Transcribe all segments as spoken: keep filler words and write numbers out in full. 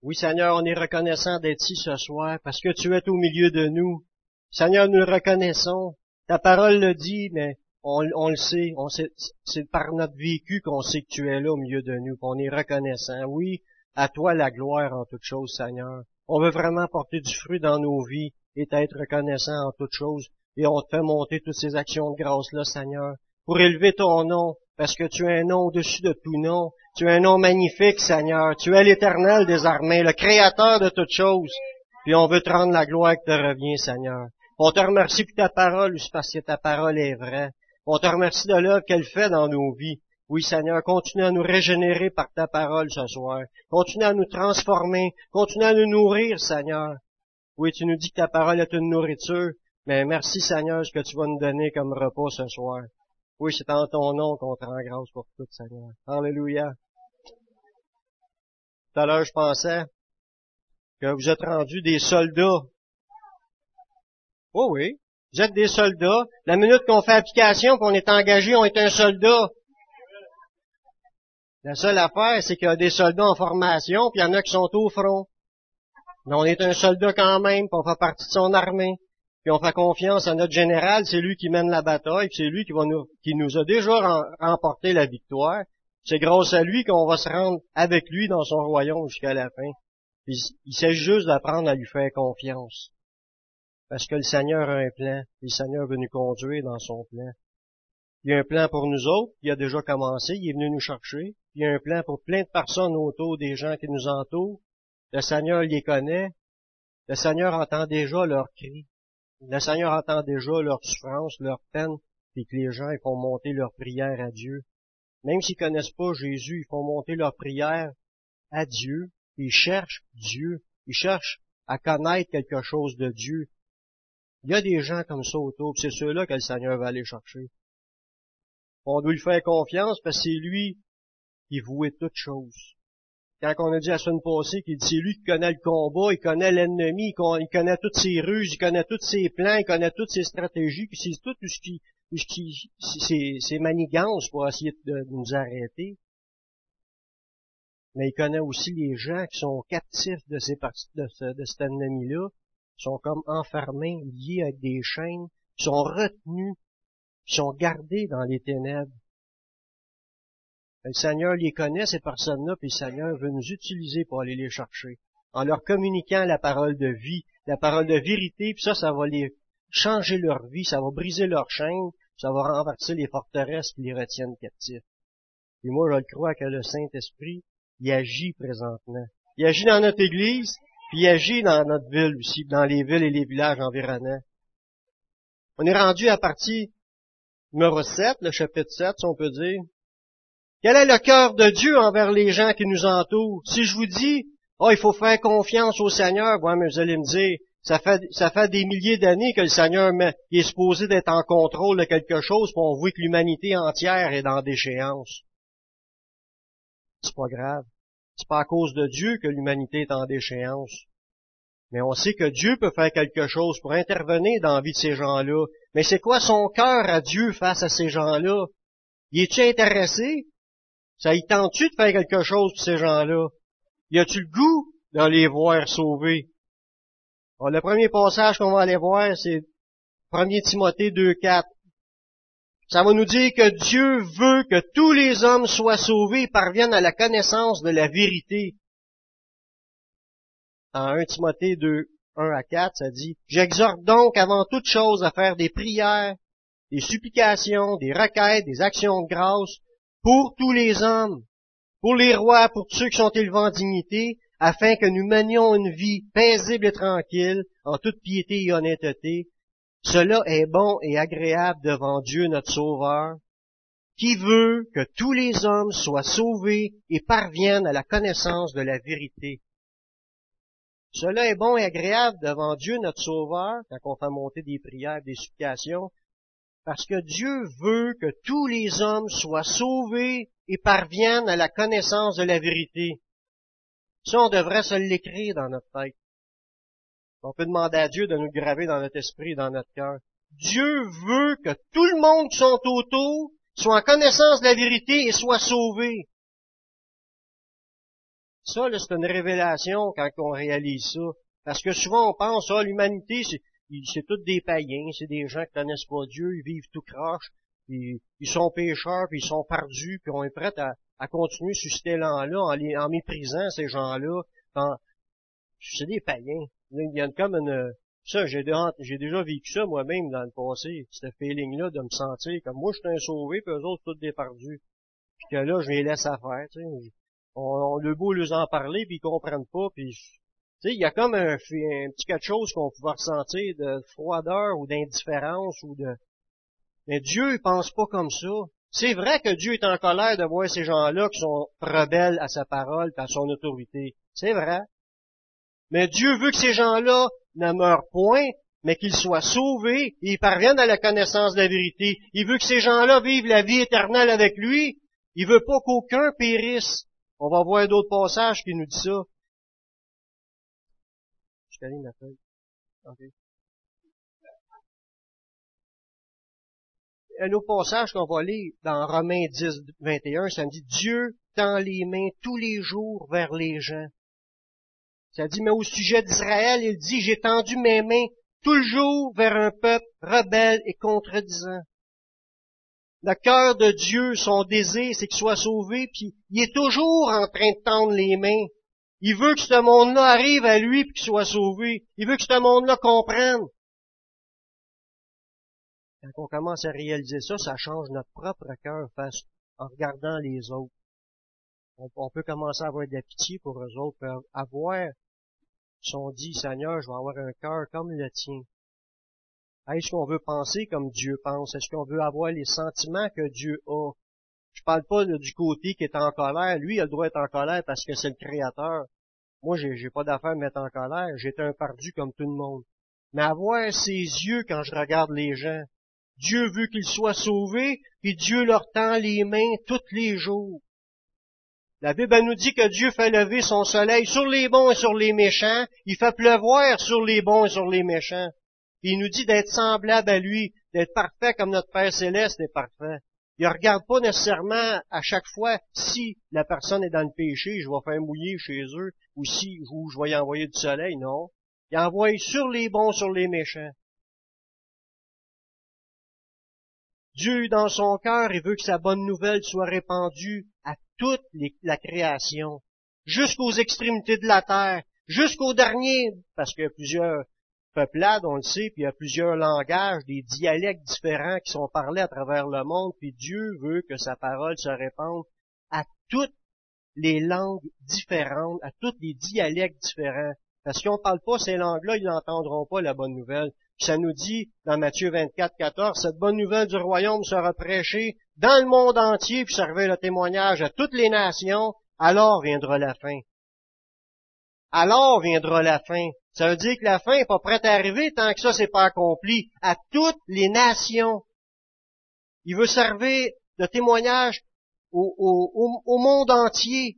Oui, Seigneur, on est reconnaissant d'être ici ce soir parce que tu es au milieu de nous. Seigneur, nous le reconnaissons. Ta parole le dit, mais on, on le sait. On sait, c'est par notre vécu qu'on sait que tu es là au milieu de nous, qu'on est reconnaissant. Oui, à toi la gloire en toutes choses, Seigneur. On veut vraiment porter du fruit dans nos vies et être reconnaissant en toutes choses. Et on te fait monter toutes ces actions de grâce-là, Seigneur, pour élever ton nom, parce que tu es un nom au-dessus de tout nom. Tu es un nom magnifique, Seigneur. Tu es l'Éternel des armées, le Créateur de toutes choses. Puis on veut te rendre la gloire qui te revient, Seigneur. On te remercie pour ta parole, parce que ta parole est vraie. On te remercie de l'œuvre qu'elle fait dans nos vies. Oui, Seigneur, continue à nous régénérer par ta parole ce soir. Continue à nous transformer. Continue à nous nourrir, Seigneur. Oui, tu nous dis que ta parole est une nourriture. Mais merci, Seigneur, ce que tu vas nous donner comme repas ce soir. Oui, c'est en ton nom qu'on te rend grâce pour tout, Seigneur. Alléluia. Tout à l'heure, je pensais que vous êtes rendus des soldats. Oh oui, vous êtes des soldats. La minute qu'on fait application, qu'on est engagé, on est un soldat. La seule affaire, c'est qu'il y a des soldats en formation, puis il y en a qui sont au front. Mais on est un soldat quand même, puis on fait partie de son armée. Puis on fait confiance à notre général, c'est lui qui mène la bataille, puis c'est lui qui va nous, qui nous a déjà remporté la victoire. C'est grâce à lui qu'on va se rendre avec lui dans son royaume jusqu'à la fin. Puis il s'agit juste d'apprendre à lui faire confiance. Parce que le Seigneur a un plan, et le Seigneur veut nous conduire dans son plan. Il y a un plan pour nous autres, il a déjà commencé, il est venu nous chercher. Il y a un plan pour plein de personnes autour des gens qui nous entourent. Le Seigneur les connaît. Le Seigneur entend déjà leurs cris. Le Seigneur entend déjà leur souffrance, leur peine, et que les gens ils font monter leur prière à Dieu. Même s'ils connaissent pas Jésus, ils font monter leur prière à Dieu. Ils cherchent Dieu. Ils cherchent à connaître quelque chose de Dieu. Il y a des gens comme ça autour, c'est ceux-là que le Seigneur va aller chercher. On doit lui faire confiance parce que c'est lui qui vouait toutes choses. Quand on a dit la semaine passée qu'il dit c'est lui qui connaît le combat, il connaît l'ennemi, il connaît toutes ses ruses, il connaît tous ses plans, il connaît toutes ses stratégies, puis c'est tout ce qui, ce qui ses, ses manigances pour essayer de nous arrêter. Mais il connaît aussi les gens qui sont captifs de ces parties de, ce, de cet ennemi-là, qui sont comme enfermés, liés avec des chaînes, qui sont retenus, qui sont gardés dans les ténèbres. Le Seigneur les connaît, ces personnes-là, puis le Seigneur veut nous utiliser pour aller les chercher, en leur communiquant la parole de vie, la parole de vérité, puis ça, ça va les changer leur vie, ça va briser leurs chaînes, ça va renverser les forteresses qui les retiennent captifs. Et moi, je le crois que le Saint-Esprit, il agit présentement. Il agit dans notre Église, puis il agit dans notre ville aussi, dans les villes et les villages environnants. On est rendu à partie numéro sept, le chapitre sept, si on peut dire. Quel est le cœur de Dieu envers les gens qui nous entourent? Si je vous dis, oh, il faut faire confiance au Seigneur, ouais, mais vous allez me dire, ça fait, ça fait des milliers d'années que le Seigneur met, il est supposé d'être en contrôle de quelque chose, puis on voit que l'humanité entière est dans déchéance. C'est pas grave. C'est pas à cause de Dieu que l'humanité est en déchéance. Mais on sait que Dieu peut faire quelque chose pour intervenir dans la vie de ces gens-là. Mais c'est quoi son cœur à Dieu face à ces gens-là? Y es-tu intéressé? Ça y tente-tu de faire quelque chose pour ces gens-là? Y a-tu le goût de les voir sauvés? Alors, le premier passage qu'on va aller voir, c'est premier Timothée deux quatre. Ça va nous dire que Dieu veut que tous les hommes soient sauvés et parviennent à la connaissance de la vérité. En premier Timothée deux, un à quatre, ça dit, « J'exhorte donc avant toute chose à faire des prières, des supplications, des requêtes, des actions de grâce, pour tous les hommes, pour les rois, pour tous ceux qui sont élevés en dignité, afin que nous menions une vie paisible et tranquille, en toute piété et honnêteté. Cela est bon et agréable devant Dieu notre Sauveur, qui veut que tous les hommes soient sauvés et parviennent à la connaissance de la vérité. » Cela est bon et agréable devant Dieu notre Sauveur, quand on fait monter des prières, des supplications, parce que Dieu veut que tous les hommes soient sauvés et parviennent à la connaissance de la vérité. Ça, on devrait se l'écrire dans notre tête. On peut demander à Dieu de nous graver dans notre esprit et dans notre cœur. Dieu veut que tout le monde qui sont autour soit en connaissance de la vérité et soit sauvé. Ça, là, c'est une révélation quand on réalise ça. Parce que souvent, on pense, ah, l'humanité, c'est, c'est tous des païens, c'est des gens qui connaissent pas Dieu, ils vivent tout croche, puis ils sont pécheurs, puis ils sont perdus, puis on est prêt à, à continuer sur cet élan-là, en, les, en méprisant ces gens-là. En, c'est des païens. Il y a comme une... Ça, j'ai déjà, j'ai déjà vécu ça moi-même dans le passé, ce feeling-là de me sentir comme moi, je suis un sauvé, puis eux autres, tous des perdus. Puis que là, je les laisse à faire, tu sais. On, on le beau leur en parler, puis ils comprennent pas, puis... Tu sais, il y a comme un, un petit quelque chose qu'on pouvait ressentir de froideur ou d'indifférence ou de... Mais Dieu, il pense pas comme ça. C'est vrai que Dieu est en colère de voir ces gens-là qui sont rebelles à sa parole et à son autorité. C'est vrai. Mais Dieu veut que ces gens-là ne meurent point, mais qu'ils soient sauvés et ils parviennent à la connaissance de la vérité. Il veut que ces gens-là vivent la vie éternelle avec lui. Il veut pas qu'aucun périsse. On va voir d'autres passages qui nous disent ça. Je t'allume la feuille. Okay. Un autre passage qu'on va lire dans Romains dix, vingt et un, ça me dit « Dieu tend les mains tous les jours vers les gens. » Ça dit, mais au sujet d'Israël, il dit, j'ai tendu mes mains tout le jour vers un peuple rebelle et contredisant. Le cœur de Dieu, son désir, c'est qu'il soit sauvé, puis il est toujours en train de tendre les mains. Il veut que ce monde-là arrive à lui et qu'il soit sauvé. Il veut que ce monde-là comprenne. Quand on commence à réaliser ça, ça change notre propre cœur face en regardant les autres. On, on peut commencer à avoir de la pitié pour eux autres, pour avoir, si on dit, Seigneur, je vais avoir un cœur comme le tien. Est-ce qu'on veut penser comme Dieu pense? Est-ce qu'on veut avoir les sentiments que Dieu a? Je parle pas là, du côté qui est en colère. Lui, il a le droit d'être en colère parce que c'est le Créateur. Moi, j'ai, j'ai pas d'affaire à me mettre en colère. J'étais un perdu comme tout le monde. Mais avoir ses yeux quand je regarde les gens, Dieu veut qu'ils soient sauvés, puis Dieu leur tend les mains tous les jours. La Bible elle nous dit que Dieu fait lever son soleil sur les bons et sur les méchants. Il fait pleuvoir sur les bons et sur les méchants. Puis il nous dit d'être semblable à lui, d'être parfait comme notre Père Céleste est parfait. Il ne regarde pas nécessairement à chaque fois si la personne est dans le péché, je vais faire mouiller chez eux, ou si ou je vais y envoyer du soleil, non. Il envoie sur les bons, sur les méchants. Dieu, dans son cœur, il veut que sa bonne nouvelle soit répandue à toute les, la création, jusqu'aux extrémités de la terre, jusqu'au dernier, parce qu'il y a plusieurs peuplades, on le sait, puis il y a plusieurs langages, des dialectes différents qui sont parlés à travers le monde, puis Dieu veut que sa parole se répande à toutes les langues différentes, à tous les dialectes différents. Parce qu'on ne parle pas ces langues-là, ils n'entendront pas la bonne nouvelle. Puis ça nous dit, dans Matthieu vingt-quatre, quatorze, cette bonne nouvelle du royaume sera prêchée dans le monde entier, puis servir le témoignage à toutes les nations, alors viendra la fin. Alors viendra la fin. Ça veut dire que la fin n'est pas prête à arriver tant que ça c'est pas accompli. À toutes les nations. Il veut servir de témoignage au, au, au monde entier.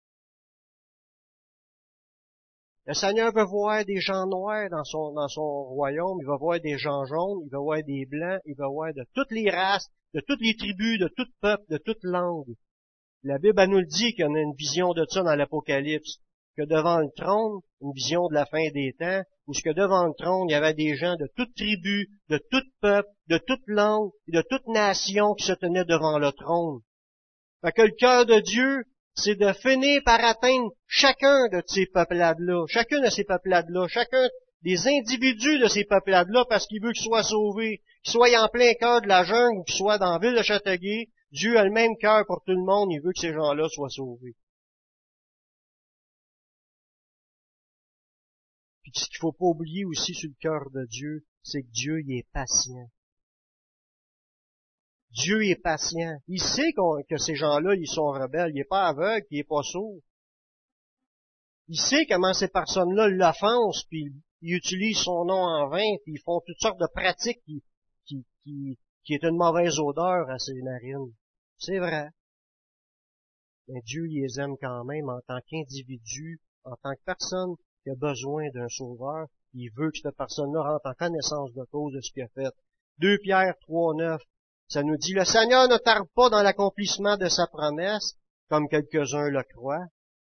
Le Seigneur veut voir des gens noirs dans son, dans son royaume, il va voir des gens jaunes, il va voir des blancs, il va voir de toutes les races, de toutes les tribus, de tout peuple, de toute langue. La Bible elle nous le dit qu'on a une vision de ça dans l'Apocalypse, que devant le trône, une vision de la fin des temps, où ce que devant le trône, il y avait des gens de toute tribu, de tout peuple, de toute langue et de toute nation qui se tenaient devant le trône. Fait que le cœur de Dieu, c'est de finir par atteindre chacun de ces peuplades-là, chacune de ces peuplades-là, chacun des individus de ces peuplades-là, parce qu'il veut qu'ils soient sauvés, qu'ils soient en plein cœur de la jungle ou qu'ils soient dans la ville de Châteauguay. Dieu a le même cœur pour tout le monde, il veut que ces gens-là soient sauvés. Puis ce qu'il faut pas oublier aussi sur le cœur de Dieu, c'est que Dieu, il est patient. Dieu est patient. Il sait qu'on, que ces gens-là, ils sont rebelles. Il n'est pas aveugle, il n'est pas sourd. Il sait comment ces personnes-là l'offensent, puis ils utilisent son nom en vain, puis ils font toutes sortes de pratiques qui, qui, qui, qui est une mauvaise odeur à ses narines. C'est vrai. Mais Dieu, il les aime quand même en tant qu'individu, en tant que personne qui a besoin d'un sauveur. Il veut que cette personne-là rentre en connaissance de cause de ce qu'il a fait. deux Pierre trois, neuf. Ça nous dit, le Seigneur ne tarde pas dans l'accomplissement de sa promesse, comme quelques-uns le croient,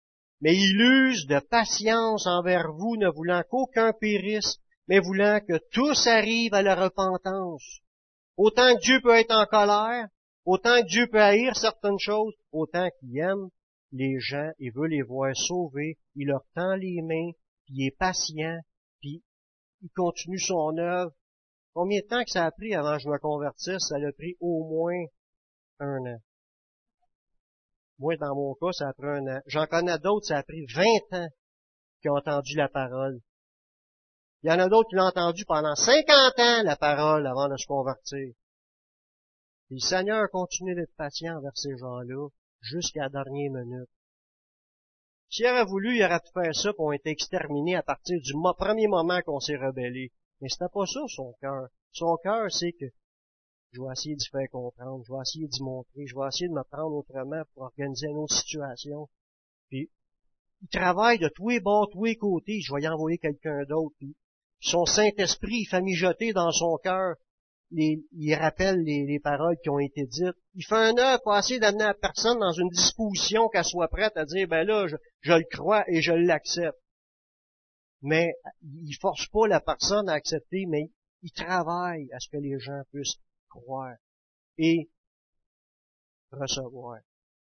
mais il use de patience envers vous, ne voulant qu'aucun périsse, mais voulant que tous arrivent à la repentance. Autant que Dieu peut être en colère, autant que Dieu peut haïr certaines choses, autant qu'il aime les gens et veut les voir sauvés, il leur tend les mains, puis il est patient, puis il continue son œuvre. Combien de temps que ça a pris avant que je me convertisse? Ça a pris au moins un an. Moi, dans mon cas, ça a pris un an. J'en connais d'autres, ça a pris vingt ans qui ont entendu la parole. Il y en a d'autres qui l'ont entendu pendant cinquante ans, la parole, avant de se convertir. Et le Seigneur continue d'être patient envers ces gens-là jusqu'à la dernière minute. S'il aurait voulu, il aurait pu faire ça pour être exterminé à partir du mo- premier moment qu'on s'est rebellé. Mais c'était pas ça, son cœur. Son cœur, c'est que je vais essayer d'y faire comprendre, je vais essayer d'y montrer, je vais essayer de me prendre autrement pour organiser une autre situation. Puis, il travaille de tous les bords, tous les côtés, je vais y envoyer quelqu'un d'autre. Puis, son Saint-Esprit, il fait mijoter dans son cœur, les, il rappelle les, les paroles qui ont été dites. Il fait un œuvre pour essayer d'amener la personne dans une disposition qu'elle soit prête à dire, ben là, je, je le crois et je l'accepte. Mais il force pas la personne à accepter, mais il travaille à ce que les gens puissent croire et recevoir.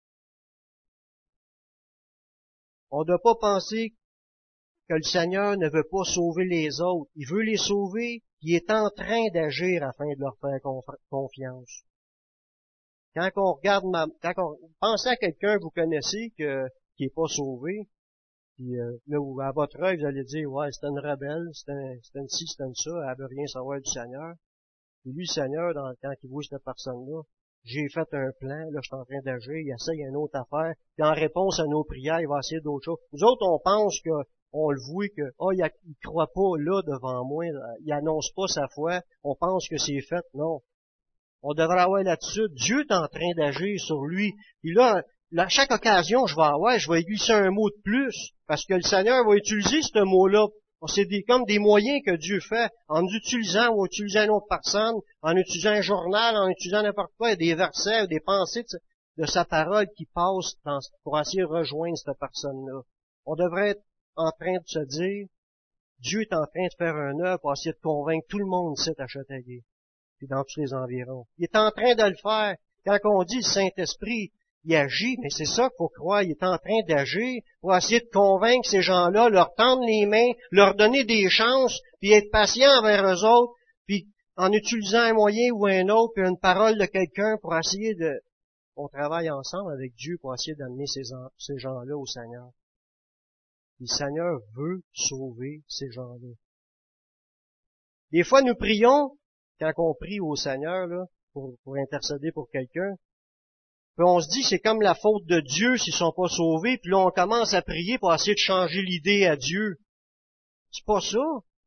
On ne doit pas penser que le Seigneur ne veut pas sauver les autres. Il veut les sauver, il est en train d'agir afin de leur faire confiance. Quand on regarde, ma, quand on pense à quelqu'un que vous connaissez que, qui est pas sauvé, puis euh, là, à votre œil, vous allez dire, ouais, c'est une rebelle, c'est un, c'est une ci, c'est une ça, elle veut rien savoir du Seigneur. Et lui, le Seigneur, dans, quand il voit cette personne-là, j'ai fait un plan, là, je suis en train d'agir, il essaye une autre affaire, puis en réponse à nos prières, il va essayer d'autres choses. Nous autres, on pense que, on le voit que, oh, il, a, il croit pas là devant moi, il annonce pas sa foi, on pense que c'est fait, non. On devrait avoir là-dessus, Dieu est en train d'agir sur lui. Puis là, à chaque occasion, je vais avoir, je vais glisser un mot de plus, parce que le Seigneur va utiliser ce mot-là. C'est des, comme des moyens que Dieu fait, en utilisant ou en utilisant une autre personne, en utilisant un journal, en utilisant n'importe quoi, des versets, des pensées de, de sa parole qui passent dans, pour essayer de rejoindre cette personne-là. On devrait être en train de se dire, Dieu est en train de faire un œuvre pour essayer de convaincre tout le monde ici à Châteauguay, puis dans tous les environs. Il est en train de le faire. Quand on dit le Saint-Esprit, il agit, mais c'est ça qu'il faut croire, il est en train d'agir pour essayer de convaincre ces gens-là, leur tendre les mains, leur donner des chances, puis être patient envers eux autres, puis en utilisant un moyen ou un autre, puis une parole de quelqu'un pour essayer de... On travaille ensemble avec Dieu pour essayer d'amener ces, en... ces gens-là au Seigneur. Le Seigneur veut sauver ces gens-là. Des fois, nous prions, quand on prie au Seigneur, là, pour, pour intercéder pour quelqu'un, puis on se dit, c'est comme la faute de Dieu s'ils sont pas sauvés, puis là, on commence à prier pour essayer de changer l'idée à Dieu. C'est pas ça.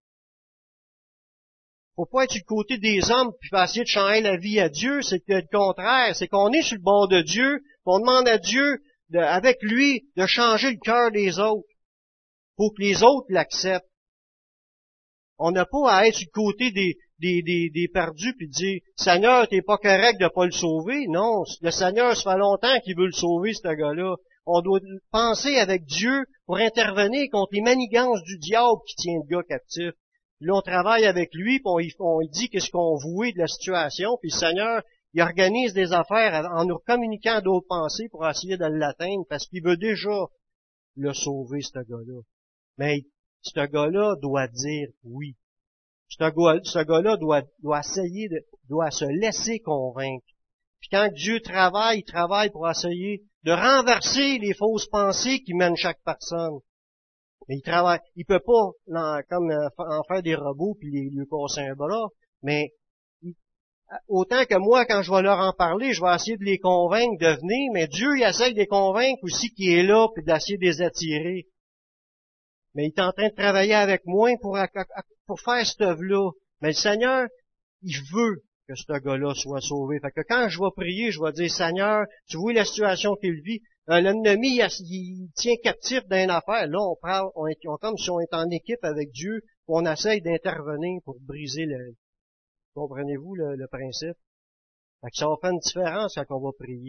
Faut pas être du côté des hommes, puis essayer de changer la vie à Dieu, c'est le contraire. C'est qu'on est sur le bord de Dieu, puis on demande à Dieu, de, avec lui, de changer le cœur des autres, pour que les autres l'acceptent. On n'a pas à être du côté des, des, des, des perdus puis dire « Seigneur, t'es pas correct de pas le sauver. » Non, le Seigneur, ça fait longtemps qu'il veut le sauver, ce gars-là. On doit penser avec Dieu pour intervenir contre les manigances du diable qui tient le gars captif. Puis là, on travaille avec lui, puis on, on dit qu'est-ce qu'on voulait de la situation, puis le Seigneur, il organise des affaires en nous communiquant d'autres pensées pour essayer de l'atteindre, parce qu'il veut déjà le sauver, ce gars-là. Mais ce gars-là doit dire oui. Ce gars, ce gars-là doit, doit essayer, de, doit se laisser convaincre. Puis quand Dieu travaille, il travaille pour essayer de renverser les fausses pensées qui mènent chaque personne. Mais il travaille, il peut pas là, comme en faire des robots puis lui passer un bras, mais il, autant que moi, quand je vais leur en parler, je vais essayer de les convaincre de venir, mais Dieu, il essaie de les convaincre aussi qu'il est là puis d'essayer de les attirer. Mais il est en train de travailler avec moi pour, pour faire cette œuvre-là. Mais le Seigneur, il veut que ce gars-là soit sauvé. Fait que quand je vais prier, je vais dire, Seigneur, tu vois la situation qu'il vit. Euh, L'ennemi, il, il tient captif d'une affaire. Là, on parle, on est on, comme si on est en équipe avec Dieu, on essaye d'intervenir pour briser le... Comprenez-vous le, le principe? Fait que ça va faire une différence quand on va prier.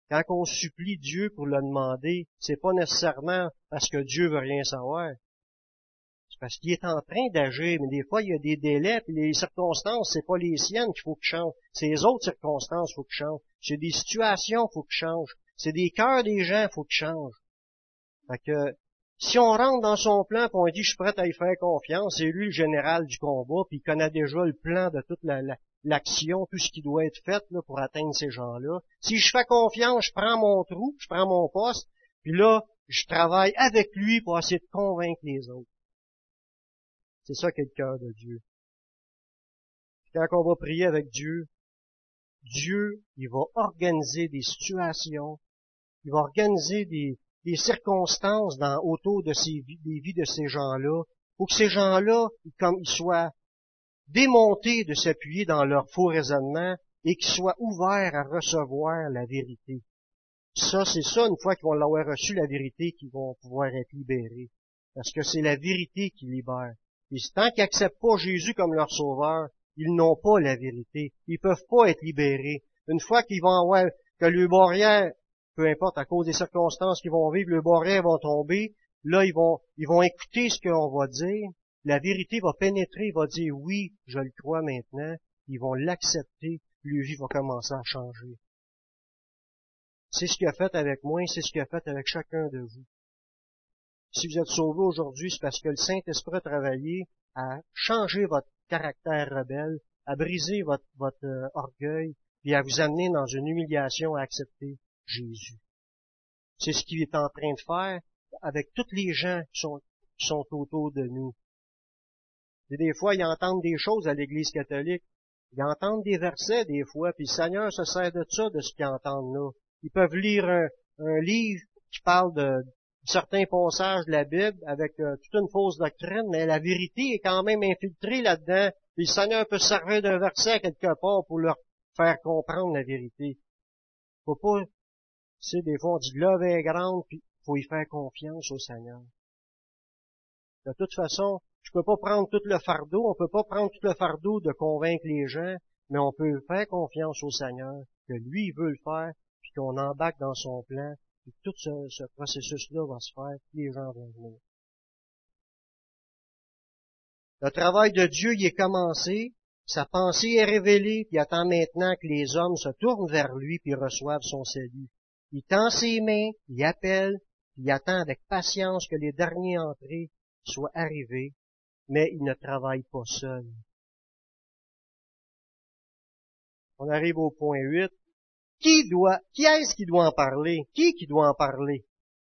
quand on supplie Dieu pour le demander, c'est pas nécessairement parce que Dieu veut rien savoir. C'est parce qu'il est en train d'agir, mais des fois, il y a des délais, puis les circonstances, c'est pas les siennes qu'il faut qu'ils changent. C'est les autres circonstances qu'il faut qu'ils changent. C'est des situations qu'il faut qu'ils changent. C'est des cœurs des gens qu'il faut qu'ils changent. Fait que, si on rentre dans son plan, puis on dit, je suis prêt à y faire confiance, c'est lui le général du combat, puis il connaît déjà le plan de toute la, la, l'action, tout ce qui doit être fait là, pour atteindre ces gens-là. Si je fais confiance, je prends mon trou, je prends mon poste, puis là, je travaille avec lui pour essayer de convaincre les autres. C'est ça qu'est le cœur de Dieu. Quand on va prier avec Dieu, Dieu, il va organiser des situations, il va organiser des, des circonstances dans, autour de ces vies, des vies de ces gens-là, pour que ces gens-là, comme ils soient démontés de s'appuyer dans leur faux raisonnement et qu'ils soient ouverts à recevoir la vérité. Ça, c'est ça, une fois qu'ils vont l'avoir reçu, la vérité, qu'ils vont pouvoir être libérés. Parce que c'est la vérité qui libère. Et tant qu'ils n'acceptent pas Jésus comme leur sauveur, ils n'ont pas la vérité. Ils peuvent pas être libérés. Une fois qu'ils vont avoir, que le barrière, peu importe, à cause des circonstances qu'ils vont vivre, le barrière va tomber, là, ils vont, ils vont écouter ce qu'on va dire. La vérité va pénétrer, va dire oui, je le crois maintenant. Ils vont l'accepter, leur vie va commencer à changer. C'est ce qu'il a fait avec moi, c'est ce qu'il a fait avec chacun de vous. Si vous êtes sauvés aujourd'hui, c'est parce que le Saint-Esprit a travaillé à changer votre caractère rebelle, à briser votre, votre euh, orgueil, puis à vous amener dans une humiliation à accepter Jésus. C'est ce qu'il est en train de faire avec tous les gens qui sont, qui sont autour de nous. Et des fois, ils entendent des choses à l'Église catholique. Ils entendent des versets des fois, puis le Seigneur se sert de ça, de ce qu'ils entendent là. Ils peuvent lire un, un livre qui parle de certains passages de la Bible avec euh, toute une fausse doctrine, mais la vérité est quand même infiltrée là-dedans. Puis le Seigneur peut se servir d'un verset quelque part pour leur faire comprendre la vérité. Faut pas, tu sais, des fois on dit l'œuvre est grande, puis faut y faire confiance au Seigneur. De toute façon, je peux pas prendre tout le fardeau, on peut pas prendre tout le fardeau de convaincre les gens, mais on peut faire confiance au Seigneur, que lui, il veut le faire, puis qu'on embarque dans son plan, puis tout ce, ce processus-là va se faire, puis les gens vont venir. Le travail de Dieu y est commencé, sa pensée est révélée, puis il attend maintenant que les hommes se tournent vers lui, puis reçoivent son salut. Il tend ses mains, il appelle, puis il attend avec patience que les derniers entrés soient arrivés, mais il ne travaille pas seul. On arrive au point huit. Qui doit, qui est-ce qui doit en parler? Qui qui doit en parler?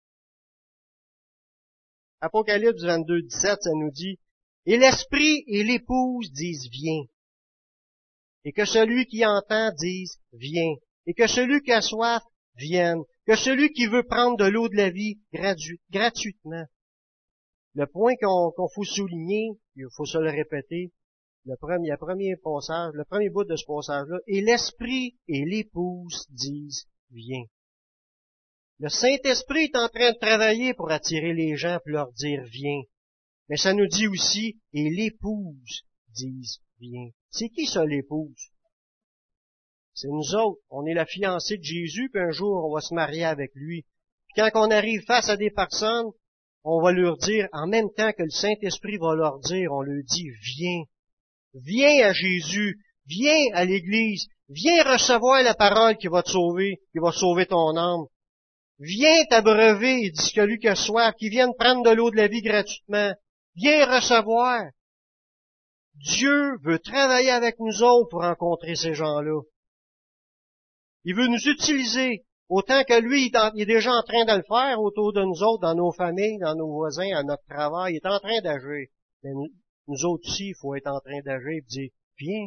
Apocalypse vingt-deux, dix-sept, ça nous dit, « Et l'esprit et l'épouse disent, viens. Et que celui qui entend dise, viens. Et que celui qui a soif vienne. Que celui qui veut prendre de l'eau de la vie gratu- gratuitement. » Le point qu'on qu'on faut souligner, il faut se le répéter, le premier, le premier passage, le premier bout de ce passage-là, « Et l'esprit et l'épouse disent, viens. » Le Saint-Esprit est en train de travailler pour attirer les gens pour leur dire, viens. Mais ça nous dit aussi, « Et l'épouse disent, viens. » C'est qui ça, l'épouse? C'est nous autres. On est la fiancée de Jésus, puis un jour, on va se marier avec lui. Puis quand on arrive face à des personnes, on va leur dire, en même temps que le Saint-Esprit va leur dire, on leur dit, viens. Viens à Jésus. Viens à l'Église. Viens recevoir la parole qui va te sauver, qui va sauver ton âme. Viens t'abreuver, il dit celui qui a soif, qui vienne prendre de l'eau de la vie gratuitement. Viens recevoir. Dieu veut travailler avec nous autres pour rencontrer ces gens-là. Il veut nous utiliser, autant que lui, il est déjà en train de le faire autour de nous autres, dans nos familles, dans nos voisins, à notre travail. Il est en train d'agir. Mais nous, nous autres aussi, il faut être en train d'agir et dire, viens.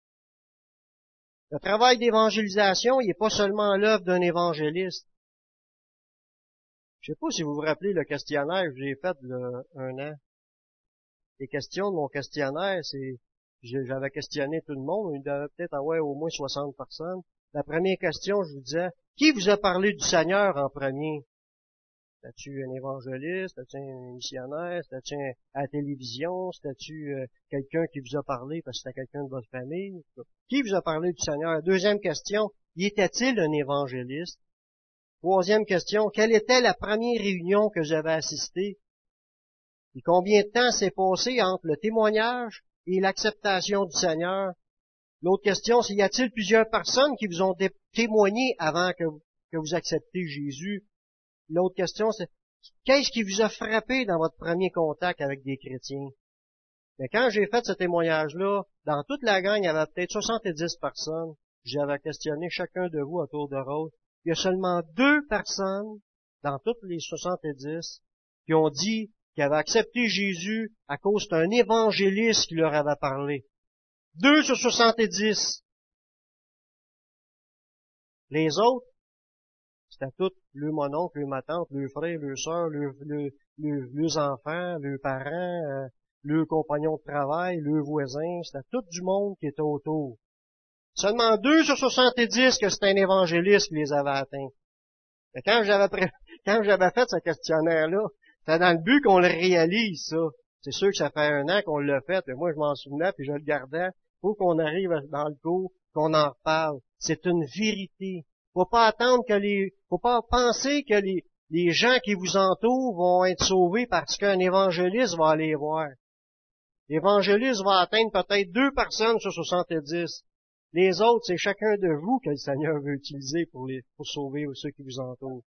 Le travail d'évangélisation, il n'est pas seulement l'œuvre d'un évangéliste. Je ne sais pas si vous vous rappelez le questionnaire que j'ai fait il y a un an. Les questions de mon questionnaire, c'est, j'avais questionné tout le monde, il devait peut-être avoir au moins soixante personnes. La première question, je vous disais, qui vous a parlé du Seigneur en premier? C'était-tu un évangéliste? C'était-tu un missionnaire? C'était-tu un, à la télévision? C'était-tu euh, quelqu'un qui vous a parlé parce que c'était quelqu'un de votre famille? Qui vous a parlé du Seigneur? Deuxième question, y était-il un évangéliste? Troisième question, quelle était la première réunion que j'avais assistée? Et combien de temps s'est passé entre le témoignage et l'acceptation du Seigneur? L'autre question, c'est y a-t-il plusieurs personnes qui vous ont témoigné avant que, que vous acceptez Jésus? L'autre question, c'est qu'est-ce qui vous a frappé dans votre premier contact avec des chrétiens? Mais quand j'ai fait ce témoignage-là, dans toute la gang, il y avait peut-être soixante-dix personnes. J'avais questionné chacun de vous à tour de rôle. Il y a seulement deux personnes, dans toutes les soixante-dix, qui ont dit qu'ils avaient accepté Jésus à cause d'un évangéliste qui leur avait parlé. Deux sur soixante-dix. Les autres, c'était tous le mon oncle, le ma tante, le frère, le sœur, le, le, le, les enfants, les parents, euh, le compagnon de travail, le voisin, c'était tout du monde qui était autour. Seulement deux sur soixante-dix que c'était un évangéliste qui les avait atteints. Et quand j'avais pré... quand j'avais fait ce questionnaire-là, c'était dans le but qu'on le réalise, ça. C'est sûr que ça fait un an qu'on l'a fait, et moi je m'en souvenais, puis je le gardais. Faut qu'on arrive dans le cours, qu'on en reparle. C'est une vérité. Faut pas attendre que les, faut pas penser que les, les gens qui vous entourent vont être sauvés parce qu'un évangéliste va aller voir. L'évangéliste va atteindre peut-être deux personnes sur soixante-dix. Les autres, c'est chacun de vous que le Seigneur veut utiliser pour les, pour sauver ceux qui vous entourent.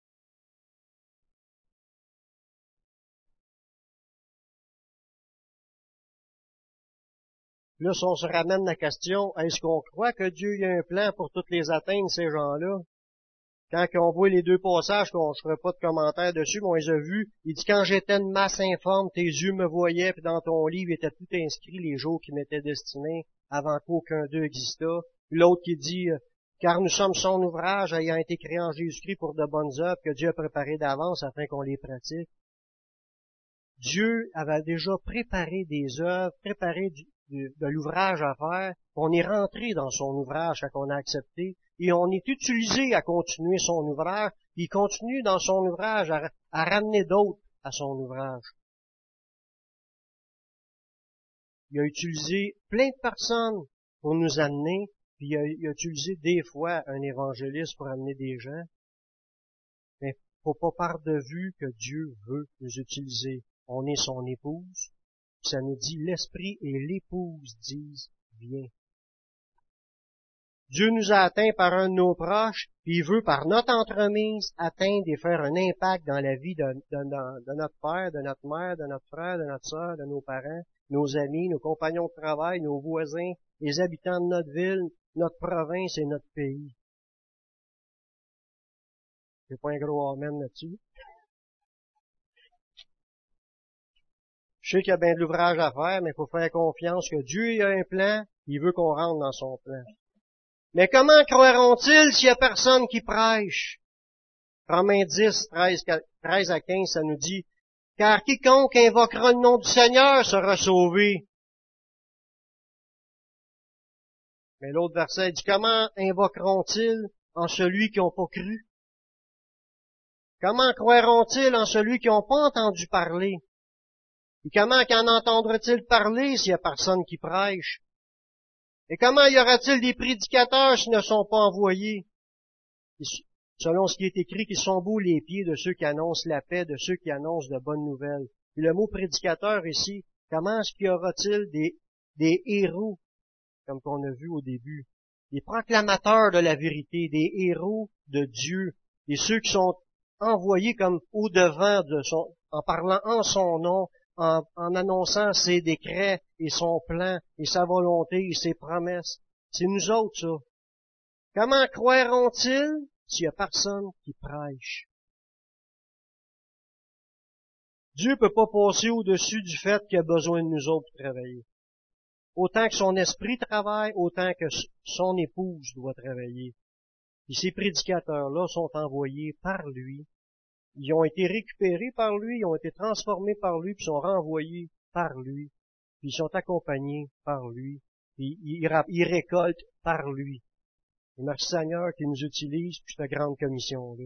Là, si on se ramène à la question, est-ce qu'on croit que Dieu a un plan pour toutes les atteindre, ces gens-là? Quand on voit les deux passages, qu'on ne ferait pas de commentaires dessus, mais on les a vus, il dit, quand j'étais une masse informe, tes yeux me voyaient, puis dans ton livre était tout inscrit les jours qui m'étaient destinés, avant qu'aucun d'eux existât. L'autre qui dit, car nous sommes son ouvrage, ayant été créés en Jésus-Christ pour de bonnes œuvres que Dieu a préparées d'avance afin qu'on les pratique. Dieu avait déjà préparé des œuvres, préparé du, de, de l'ouvrage à faire. On est rentré dans son ouvrage quand on a accepté, et on est utilisé à continuer son ouvrage. Il continue dans son ouvrage à, à ramener d'autres à son ouvrage. Il a utilisé plein de personnes pour nous amener, puis il a, il a utilisé des fois un évangéliste pour amener des gens. Mais faut pas perdre de vue que Dieu veut nous utiliser. On est son épouse. Ça nous dit, l'esprit et l'épouse disent, viens. Dieu nous a atteints par un de nos proches, puis il veut, par notre entremise, atteindre et faire un impact dans la vie de, de, de, de notre père, de notre mère, de notre frère, de notre sœur, de nos parents, nos amis, nos compagnons de travail, nos voisins, les habitants de notre ville, notre province et notre pays. C'est pas un gros amen là-dessus. Je sais qu'il y a bien de l'ouvrage à faire, mais il faut faire confiance que Dieu a un plan, il veut qu'on rentre dans son plan. Mais comment croiront-ils s'il y a personne qui prêche? Romains dix, treize à quinze, ça nous dit, car quiconque invoquera le nom du Seigneur sera sauvé. Mais l'autre verset dit, comment invoqueront-ils en celui qui n'a pas cru? Comment croiront-ils en celui qui n'a pas entendu parler? Et comment qu'en entendra-t-il parler s'il n'y a personne qui prêche? Et comment y aura-t-il des prédicateurs s'ils ne sont pas envoyés? Selon ce qui est écrit, qu'ils sont beaux les pieds de ceux qui annoncent la paix, de ceux qui annoncent de bonnes nouvelles. Et le mot prédicateur ici, comment est-ce qu'il y aura-t-il des, des héros, comme qu'on a vu au début, des proclamateurs de la vérité, des héros de Dieu, et ceux qui sont envoyés comme au-devant de son, en parlant en son nom, En, en annonçant ses décrets et son plan et sa volonté et ses promesses. C'est nous autres, ça. Comment croiront-ils s'il n'y a personne qui prêche? Dieu peut pas passer au-dessus du fait qu'il a besoin de nous autres pour travailler. Autant que son esprit travaille, autant que son épouse doit travailler. Et ces prédicateurs-là sont envoyés par lui. Ils ont été récupérés par lui, ils ont été transformés par lui, puis sont renvoyés par lui, puis ils sont accompagnés par lui, puis ils, ils récoltent par lui. Et merci Seigneur qui nous utilise pour cette grande commission-là.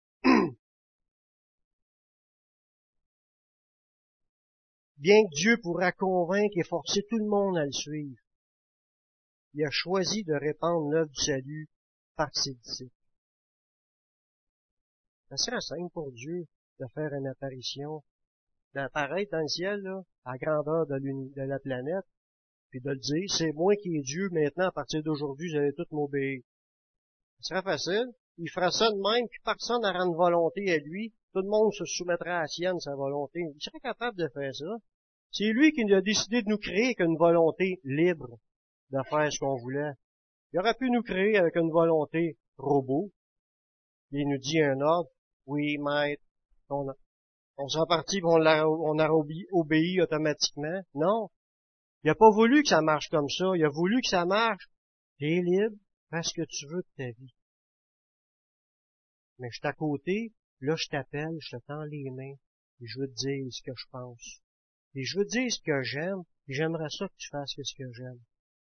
Bien que Dieu pourra convaincre et forcer tout le monde à le suivre, il a choisi de répandre l'œuvre du salut par ses disciples. Ça serait simple pour Dieu de faire une apparition, d'apparaître dans le ciel, là, à la grandeur de, de la planète, puis de le dire, c'est moi qui est Dieu, maintenant, à partir d'aujourd'hui, vous allez tous m'obéir. Ce serait facile. Il fera ça de même, puis personne n'aura une volonté à lui. Tout le monde se soumettra à la sienne, sa volonté. Il serait capable de faire ça. C'est lui qui a décidé de nous créer avec une volonté libre de faire ce qu'on voulait. Il aurait pu nous créer avec une volonté robot. Il nous dit un ordre. Oui, maître. On, on s'en partit, on l'a, on a obéi, obéi automatiquement. Non. Il n'a pas voulu que ça marche comme ça. Il a voulu que ça marche. T'es libre. Fais ce que tu veux de ta vie. Mais je suis à côté, là je t'appelle, je te tends les mains, et je veux te dire ce que je pense. Et je veux te dire ce que j'aime, et j'aimerais ça que tu fasses ce que j'aime.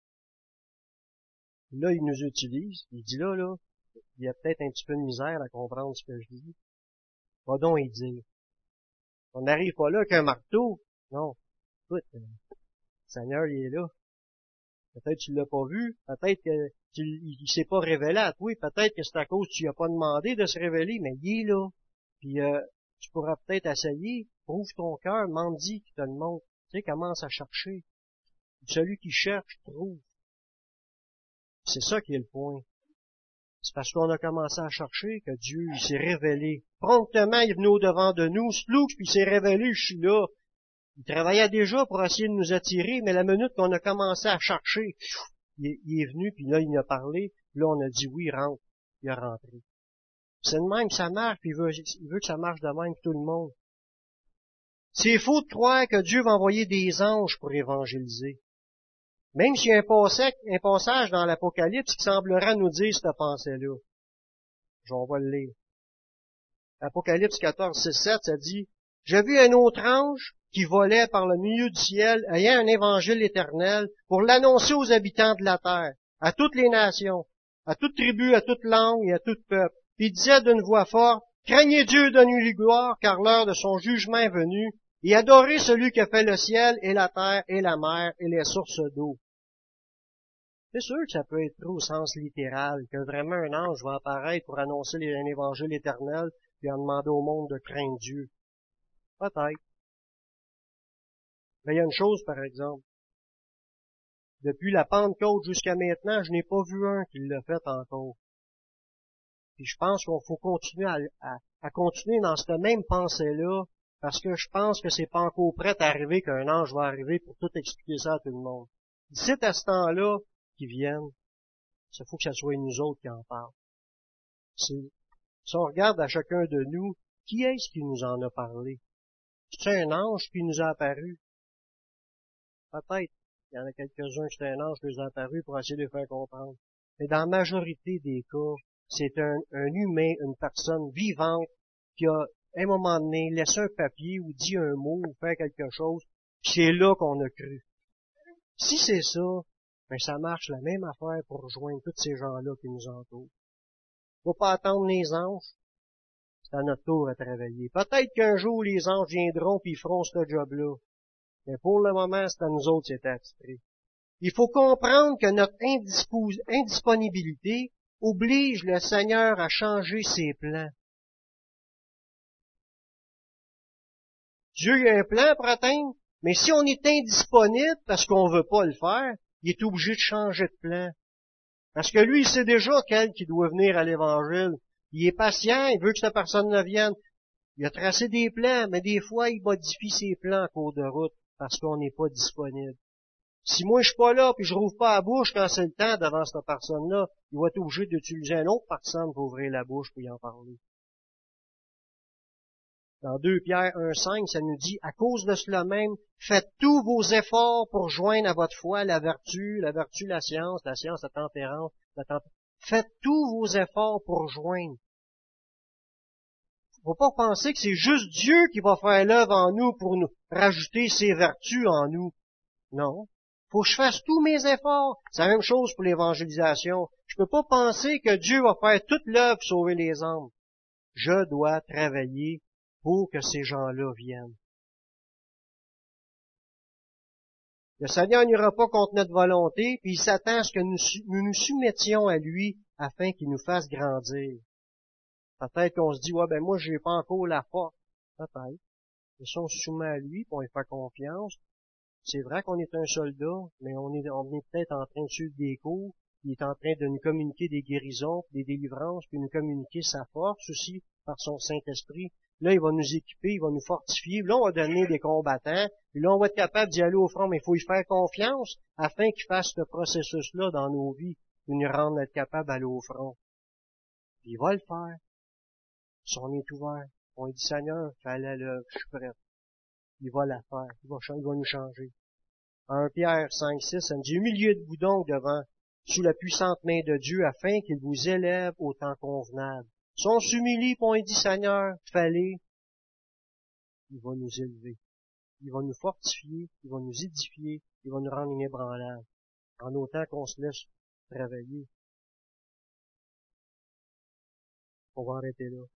Là, il nous utilise, il dit là, là, il y a peut-être un petit peu de misère à comprendre ce que je dis. Va donc y dire. On n'arrive pas là qu'un marteau. Non. Écoute, euh, le Seigneur, il est là. Peut-être que tu l'as pas vu, peut-être que tu, il, il s'est pas révélé à toi, peut-être que c'est à cause que tu lui as pas demandé de se révéler, mais il est là. Puis euh, tu pourras peut-être essayer, prouve ton cœur, demande-y qu'il te le montre. Tu sais, commence à chercher. Celui qui cherche, trouve. C'est ça qui est le point. C'est parce qu'on a commencé à chercher que Dieu il s'est révélé. Promptement, il est venu au-devant de nous, Sloux, puis il s'est révélé, je suis là. Il travaillait déjà pour essayer de nous attirer, mais la minute qu'on a commencé à chercher, il est venu, puis là, il nous a parlé, puis là, on a dit oui, rentre. Il est rentré. C'est de même que ça marche, puis il veut, il veut que ça marche de même que tout le monde. C'est faux de croire que Dieu va envoyer des anges pour évangéliser. Même s'il y a un passage, un passage dans l'Apocalypse qui semblera nous dire cette pensée-là. On va le lire. Apocalypse quatorze, six, sept, ça dit, « J'ai vu un autre ange qui volait par le milieu du ciel, ayant un évangile éternel, pour l'annoncer aux habitants de la terre, à toutes les nations, à toute tribu, à toute langue et à tout peuple. Puis il disait d'une voix forte, « Craignez Dieu, donnez-lui gloire, car l'heure de son jugement est venue, et adorez celui qui a fait le ciel et la terre et la mer et les sources d'eau. » C'est sûr que ça peut être pris au sens littéral, que vraiment un ange va apparaître pour annoncer un évangile éternel, puis en demander au monde de craindre Dieu. Peut-être. Mais il y a une chose, par exemple. Depuis la Pentecôte jusqu'à maintenant, je n'ai pas vu un qui l'a fait encore. Puis je pense qu'il faut continuer à, à, à continuer dans cette même pensée-là, parce que je pense que c'est pas encore prêt à arriver qu'un ange va arriver pour tout expliquer ça à tout le monde. D'ici à ce temps-là, qu'ils viennent, il faut que ce soit nous autres qui en parlent. Si on regarde à chacun de nous, qui est-ce qui nous en a parlé? C'est un ange qui nous a apparu? Peut-être. Il y en a quelques-uns qui c'est un ange qui nous a apparu pour essayer de les faire comprendre. Mais dans la majorité des cas, c'est un, un humain, une personne vivante qui a, à un moment donné, laissé un papier ou dit un mot ou fait quelque chose, puis c'est là qu'on a cru. Si c'est ça, ben ça marche la même affaire pour rejoindre tous ces gens-là qui nous entourent. Faut pas attendre les anges. C'est à notre tour à travailler. Peut-être qu'un jour, les anges viendront puis ils feront ce job-là. Mais pour le moment, c'est à nous autres, c'est attitré. Il faut comprendre que notre indisponibilité oblige le Seigneur à changer ses plans. Dieu a un plan pour atteindre, mais si on est indisponible parce qu'on veut pas le faire, il est obligé de changer de plan. Parce que lui, il sait déjà quel qui doit venir à l'Évangile. Il est patient, il veut que cette personne-là vienne. Il a tracé des plans, mais des fois, il modifie ses plans en cours de route parce qu'on n'est pas disponible. Si moi, je suis pas là, puis je rouvre pas la bouche quand c'est le temps devant cette personne-là, il va être obligé d'utiliser une autre personne pour ouvrir la bouche pour y en parler. Dans deux Pierre un cinq, ça nous dit, à cause de cela même, faites tous vos efforts pour joindre à votre foi la vertu, la vertu, la science, la science, la tempérance, la tempérance. Faites tous vos efforts pour joindre. Faut pas penser que c'est juste Dieu qui va faire l'œuvre en nous pour nous rajouter ses vertus en nous. Non. Faut que je fasse tous mes efforts. C'est la même chose pour l'évangélisation. Je peux pas penser que Dieu va faire toute l'œuvre pour sauver les âmes. Je dois travailler pour que ces gens-là viennent. Le Seigneur n'ira pas contre notre volonté, puis il s'attend à ce que nous nous, nous soumettions à lui afin qu'il nous fasse grandir. Peut-être qu'on se dit, ouais, ben moi, j'ai pas encore la force. Peut-être. Mais si on se soumet à lui, puis on lui fait confiance, c'est vrai qu'on est un soldat, mais on est, on est peut-être en train de suivre des cours. Il est en train de nous communiquer des guérisons, des délivrances, puis nous communiquer sa force aussi par son Saint-Esprit. Là, il va nous équiper, il va nous fortifier. Là, on va donner des combattants. Puis là, on va être capable d'y aller au front, mais il faut y faire confiance afin qu'il fasse ce processus-là dans nos vies, pour nous rendre être capable d'aller au front. Puis il va le faire. Si on est ouvert, on dit, Seigneur, fallait le, je suis prêt. Il va la faire. Il va, il va nous changer. un Pierre cinq, six, ça me dit, humiliez-vous donc devant, sous la puissante main de Dieu, afin qu'il vous élève au temps convenable. Si on s'humilie, puis on dit, Seigneur, fallait, il va nous élever. Il va nous fortifier, il va nous édifier, il va nous rendre inébranlables, en autant qu'on se laisse travailler. On va arrêter là.